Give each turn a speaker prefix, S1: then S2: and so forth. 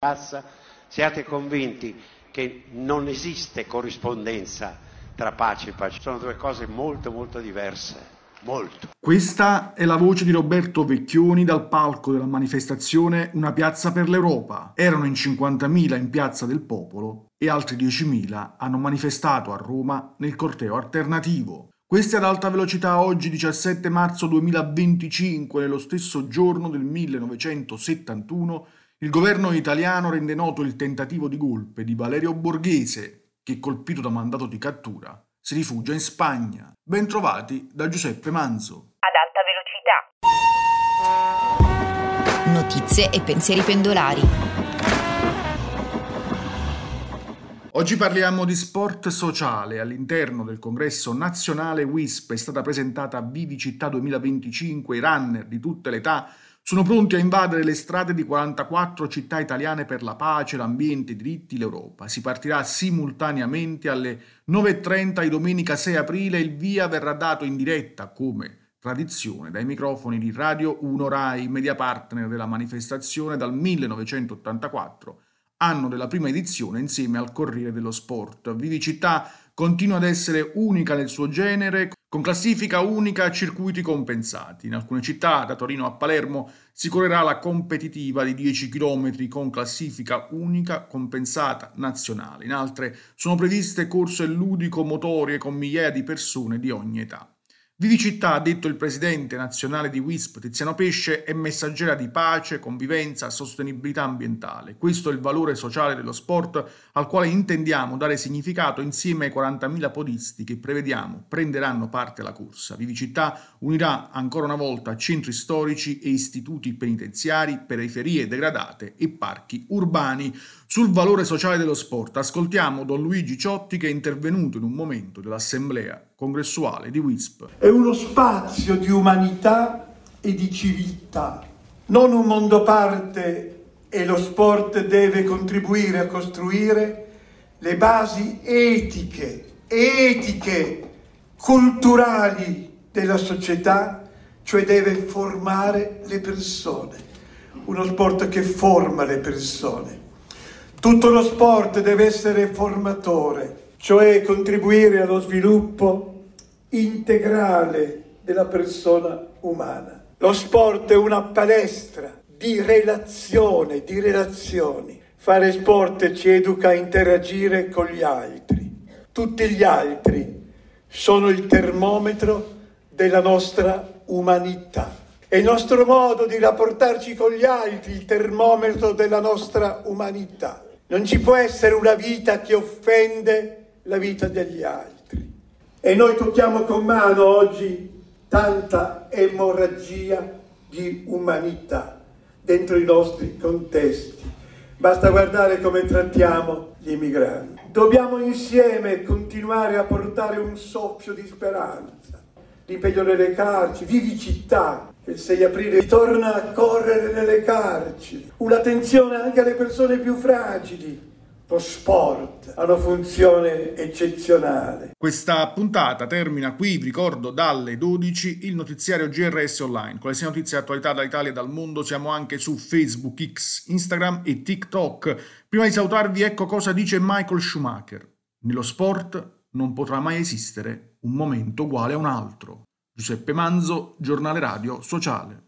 S1: passa, siate convinti che non esiste corrispondenza tra pace e pace, sono due cose molto diverse, molto.
S2: Questa è la voce di Roberto Vecchioni dal palco della manifestazione Una piazza per l'Europa. Erano in 50.000 in Piazza del Popolo e altri 10.000 hanno manifestato a Roma nel corteo alternativo. Questi ad alta velocità oggi 17 marzo 2025, nello stesso giorno del 1971, il governo italiano rende noto il tentativo di golpe di Valerio Borghese, che colpito da mandato di cattura si rifugia in Spagna. Bentrovati da Giuseppe Manzo.
S3: Ad alta velocità.
S4: Notizie e pensieri pendolari.
S2: Oggi parliamo di sport sociale. All'interno del congresso nazionale WISP è stata presentata Vivicità 2025. I runner di tutte le età sono pronti a invadere le strade di 44 città italiane per la pace, l'ambiente, i diritti, l'Europa. Si partirà simultaneamente alle 9:30 di domenica 6 aprile. Il via verrà dato in diretta, come tradizione, dai microfoni di Radio 1 Rai, media partner della manifestazione dal 1984, anno della prima edizione, insieme al Corriere dello Sport. Vivicità continua ad essere unica nel suo genere, con classifica unica a circuiti compensati. In alcune città, da Torino a Palermo, si correrà la competitiva di 10 km con classifica unica compensata nazionale. In altre sono previste corse ludico-motorie con migliaia di persone di ogni età. Vivicità, ha detto il presidente nazionale di WISP Tiziano Pesce, è messaggera di pace, convivenza, sostenibilità ambientale. Questo è il valore sociale dello sport al quale intendiamo dare significato insieme ai 40.000 podisti che prevediamo prenderanno parte alla corsa. Vivicità unirà ancora una volta centri storici e istituti penitenziari, periferie degradate e parchi urbani. Sul valore sociale dello sport ascoltiamo Don Luigi Ciotti, che è intervenuto in un momento dell'assemblea congressuale di WISP.
S5: È uno spazio di umanità e di civiltà, non un mondo a parte, e lo sport deve contribuire a costruire le basi etiche, culturali della società, cioè deve formare le persone, uno sport che forma le persone. Tutto lo sport deve essere formatore, cioè contribuire allo sviluppo integrale della persona umana. Lo sport è una palestra di relazione, di relazioni. Fare sport ci educa a interagire con gli altri. Tutti gli altri sono il termometro della nostra umanità. È il nostro modo di rapportarci con gli altri, il termometro della nostra umanità. Non ci può essere una vita che offende la vita degli altri. E noi tocchiamo con mano oggi tanta emorragia di umanità dentro i nostri contesti. Basta guardare come trattiamo gli immigranti. Dobbiamo insieme continuare a portare un soffio di speranza. L'impegno nelle carceri, Vivicità, che il 6 aprile ritorna a correre nelle carceri. Un'attenzione anche alle persone più fragili. Lo sport ha una funzione eccezionale.
S2: Questa puntata termina qui, vi ricordo, dalle 12 il notiziario GRS Online. Con le 6 notizie di attualità dall'Italia e dal mondo siamo anche su Facebook, X, Instagram e TikTok. Prima di salutarvi, ecco cosa dice Michael Schumacher. Nello sport non potrà mai esistere un momento uguale a un altro. Giuseppe Manzo, Giornale Radio Sociale.